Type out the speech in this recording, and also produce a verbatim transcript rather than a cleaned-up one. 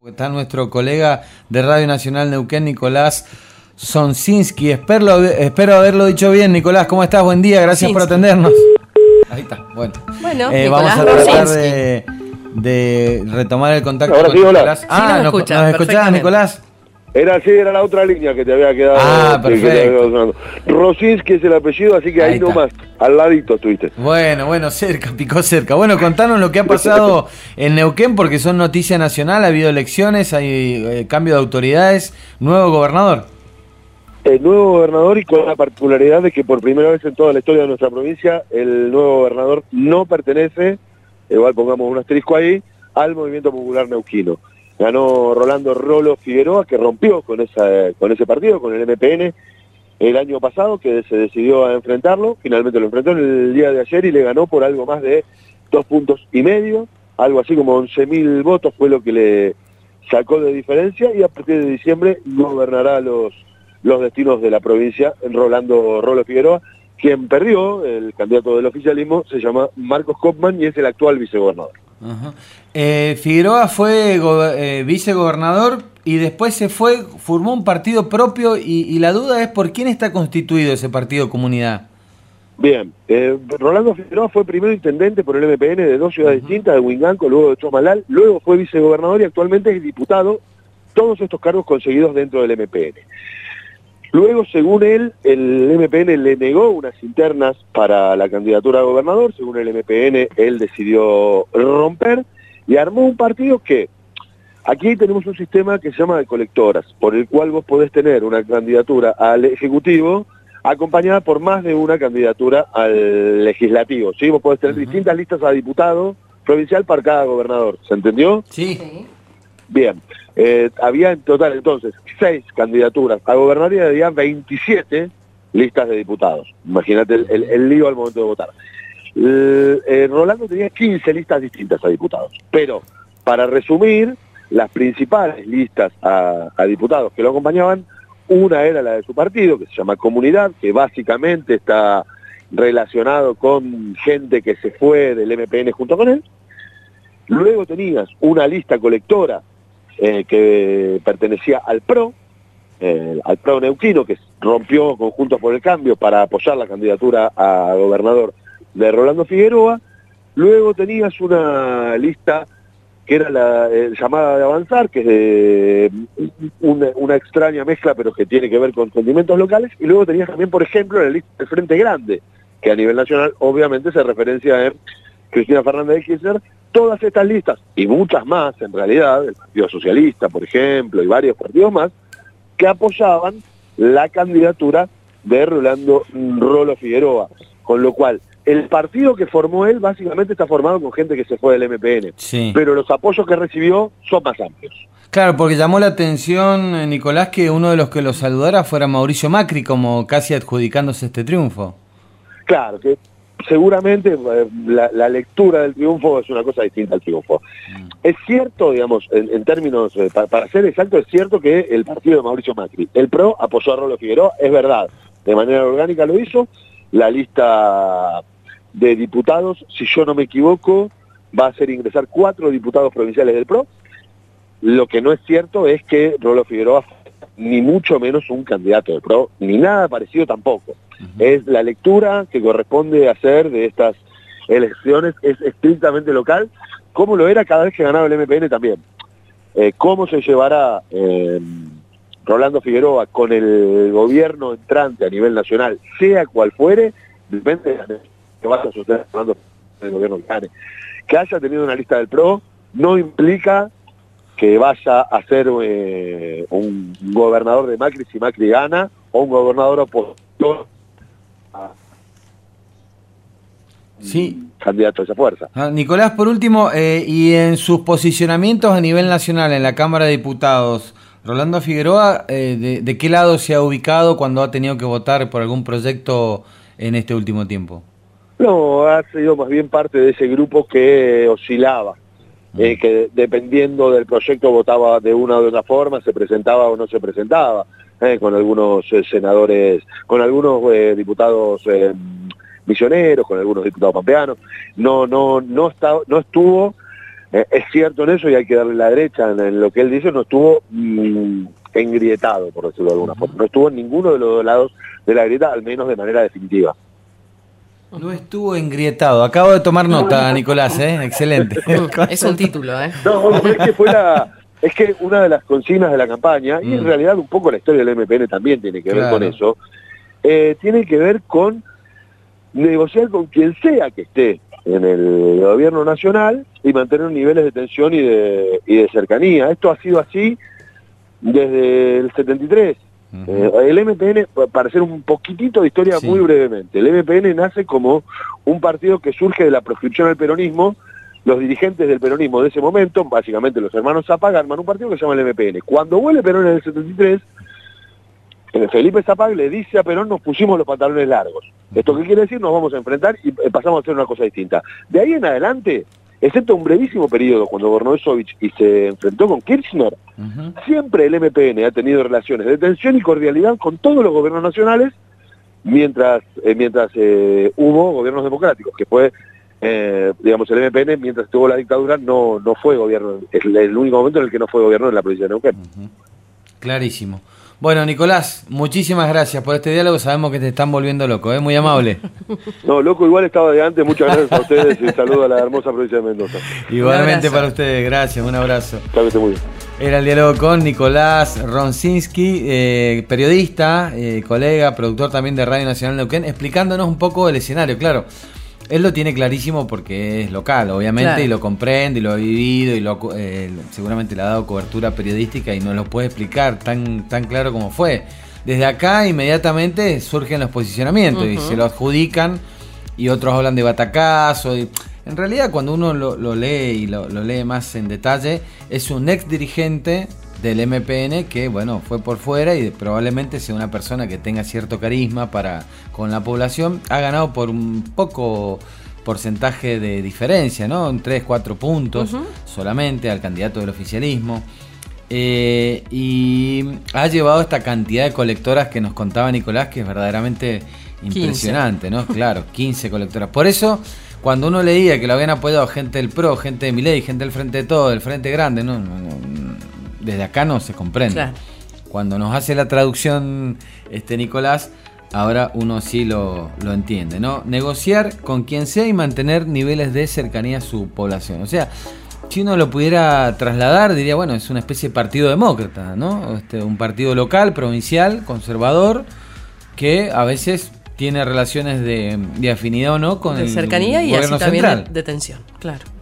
Está nuestro colega de Radio Nacional Neuquén, Nicolás Sonsinski. Espero, espero haberlo dicho bien, Nicolás. ¿Cómo estás? Buen día, gracias Sonsinski. por atendernos. Ahí está, bueno. Bueno, eh, vamos a tratar de, de retomar el contacto Ahora con sí, Nicolás. hola. Ah, sí, nos, ¿nos, escucha, ¿nos escuchás, Nicolás? Era así, era la otra línea que te había quedado. Ah, perfecto. Rosinski es el apellido, así que ahí, ahí nomás, al ladito estuviste. Bueno, bueno, cerca, picó cerca. Bueno, contanos lo que ha pasado en Neuquén, porque son noticia nacional, ha habido elecciones, hay eh, cambio de autoridades, nuevo gobernador. El nuevo gobernador, y con la particularidad de que por primera vez en toda la historia de nuestra provincia, el nuevo gobernador no pertenece, igual pongamos un asterisco ahí, al Movimiento Popular Neuquino. Ganó Rolando Rolo Figueroa, que rompió con, esa, con ese partido, con el M P N, el año pasado, que se decidió a enfrentarlo. Finalmente lo enfrentó en el día de ayer y le ganó por algo más de dos puntos y medio, algo así como once mil votos fue lo que le sacó de diferencia, y a partir de diciembre gobernará los, los destinos de la provincia Rolando Rolo Figueroa. Quien perdió, el candidato del oficialismo, se llama Marcos Kopman y es el actual vicegobernador. Ajá. Eh, Figueroa fue eh, vicegobernador y después se fue, formó un partido propio y, y la duda es por quién está constituido ese partido Comunidad. Bien, eh, Rolando Figueroa fue primero intendente por el M P N de dos ciudades uh-huh. distintas, de Huinganco, luego de Chomalal, luego fue vicegobernador y actualmente es diputado, todos estos cargos conseguidos dentro del M P N. Luego, según él, el M P N le negó unas internas para la candidatura a gobernador. Según el M P N, él decidió romper y armó un partido que, aquí tenemos un sistema que se llama de colectoras, por el cual vos podés tener una candidatura al Ejecutivo acompañada por más de una candidatura al Legislativo, ¿sí? Vos podés tener uh-huh. distintas listas a diputado provincial para cada gobernador, ¿se entendió? Sí. Bien, eh, había en total entonces seis candidaturas a gobernador y había veintisiete listas de diputados. Imagínate el, el, el lío al momento de votar. El, eh, Rolando tenía quince listas distintas a diputados, pero para resumir, las principales listas a, a diputados que lo acompañaban, una era la de su partido, que se llama Comunidad, que básicamente está relacionado con gente que se fue del M P N junto con él. Luego tenías una lista colectora eh, que pertenecía al PRO, eh, al PRO neuquino, que rompió con Juntos por el Cambio para apoyar la candidatura a gobernador de Rolando Figueroa. Luego tenías una lista que era la eh, llamada de Avanzar, que es de una, una extraña mezcla, pero que tiene que ver con condimentos locales. Y luego tenías también, por ejemplo, la lista del Frente Grande, que a nivel nacional obviamente se referencia a Cristina Fernández de Kirchner. Todas estas listas, y muchas más en realidad, el Partido Socialista, por ejemplo, y varios partidos más, que apoyaban la candidatura de Rolando Rolo Figueroa. Con lo cual, el partido que formó él básicamente está formado con gente que se fue del M P N. Sí. Pero los apoyos que recibió son más amplios. Claro, porque llamó la atención, Nicolás, que uno de los que lo saludara fuera Mauricio Macri, como casi adjudicándose este triunfo. Claro, que seguramente eh, la, la lectura del triunfo es una cosa distinta al triunfo. Mm. Es cierto, digamos, en, en términos, eh, para, para ser exacto, es cierto que el partido de Mauricio Macri, el PRO, apoyó a Rolo Figueroa, es verdad, de manera orgánica lo hizo. La lista de diputados, si yo no me equivoco, va a hacer ingresar cuatro diputados provinciales del PRO. Lo que no es cierto es que Rolo Figueroa ni mucho menos un candidato del PRO, ni nada parecido tampoco. Uh-huh. Es la lectura que corresponde hacer de estas elecciones, es estrictamente local, como lo era cada vez que ganaba el M P N también. Eh, ¿Cómo se llevará eh, Rolando Figueroa con el gobierno entrante a nivel nacional, sea cual fuere, depende de la que vaya a suceder Rolando el gobierno que gane? Que haya tenido una lista del PRO no implica que vaya a ser eh, un gobernador de Macri si Macri gana, o un gobernador opositor a sí. candidato de esa fuerza. Ah, Nicolás, por último, eh, y en sus posicionamientos a nivel nacional en la Cámara de Diputados, Rolando Figueroa, eh, de, ¿de qué lado se ha ubicado cuando ha tenido que votar por algún proyecto en este último tiempo? No, ha sido más bien parte de ese grupo que oscilaba. Eh, que dependiendo del proyecto votaba de una o de otra forma, se presentaba o no se presentaba, eh, con algunos eh, senadores, con algunos eh, diputados eh, misioneros, con algunos diputados pampeanos. No, no, no, está, no estuvo eh, es cierto en eso y hay que darle la derecha en, en lo que él dice, no estuvo mmm, engrietado, por decirlo de alguna forma. No estuvo en ninguno de los dos lados de la grieta, al menos de manera definitiva. No estuvo engrietado. Acabo de tomar nota, Nicolás, ¿eh? Excelente. Es un título, ¿eh? No, es que fue la... Es que una de las consignas de la campaña, y en Mm. realidad un poco la historia del M P N también tiene que ver Claro. con eso, eh, tiene que ver con negociar con quien sea que esté en el gobierno nacional y mantener niveles de tensión y de, y de cercanía. Esto ha sido así desde el setenta y tres. Uh-huh. Eh, el M P N, para hacer un poquitito de historia Sí. muy brevemente, el M P N nace como un partido que surge de la proscripción del peronismo. Los dirigentes del peronismo de ese momento, básicamente los hermanos Zapag, arman un partido que se llama el M P N. Cuando vuelve Perón en el setenta y tres, eh, Felipe Zapag le dice a Perón, nos pusimos los pantalones largos. ¿Esto qué quiere decir? Nos vamos a enfrentar y eh, pasamos a hacer una cosa distinta. De ahí en adelante, excepto un brevísimo periodo cuando gobernó Sovich y se enfrentó con Kirchner, Uh-huh. siempre el M P N ha tenido relaciones de tensión y cordialidad con todos los gobiernos nacionales mientras, eh, mientras eh, hubo gobiernos democráticos, que fue... Eh, digamos, el M P N, mientras tuvo la dictadura, no no fue gobierno. Es el único momento en el que no fue gobierno en la provincia de Neuquén. Uh-huh. Clarísimo. Bueno, Nicolás, muchísimas gracias por este diálogo. Sabemos que te están volviendo loco, ¿eh? Muy amable. No, loco, igual estaba de antes. Muchas gracias a ustedes y saludo a la hermosa provincia de Mendoza. Igualmente para ustedes, gracias, un abrazo. Sábete muy bien. Era el diálogo con Nicolás Roncinski, eh, periodista, eh, colega, productor también de Radio Nacional Neuquén, explicándonos un poco el escenario, claro. Él lo tiene clarísimo porque es local, obviamente, Claro. y lo comprende, y lo ha vivido, y lo, eh, seguramente le ha dado cobertura periodística y nos lo puede explicar tan, tan claro como fue. Desde acá inmediatamente surgen los posicionamientos Uh-huh. y se lo adjudican y otros hablan de batacazo. Y, en realidad cuando uno lo, lo lee y lo, lo lee más en detalle, es un ex dirigente del M P N que, bueno, fue por fuera y probablemente sea una persona que tenga cierto carisma para con la población. Ha ganado por un poco porcentaje de diferencia, ¿no? Un tres, cuatro puntos Uh-huh. solamente al candidato del oficialismo. Eh, y ha llevado esta cantidad de colectoras que nos contaba Nicolás, que es verdaderamente impresionante, ¿no? Claro, quince colectoras. Por eso, cuando uno leía que lo habían apoyado gente del PRO, gente de Milei, gente del Frente de Todo, del Frente Grande, no, no, no, desde acá no se comprende. Claro. Cuando nos hace la traducción este Nicolás, ahora uno sí lo, lo entiende, ¿no? Negociar con quien sea y mantener niveles de cercanía a su población. O sea, si uno lo pudiera trasladar, diría, bueno, es una especie de partido demócrata, ¿no? Este, un partido local, provincial, conservador, que a veces tiene relaciones de, de afinidad o no con De el cercanía y gobierno así también central. de, de tensión, claro.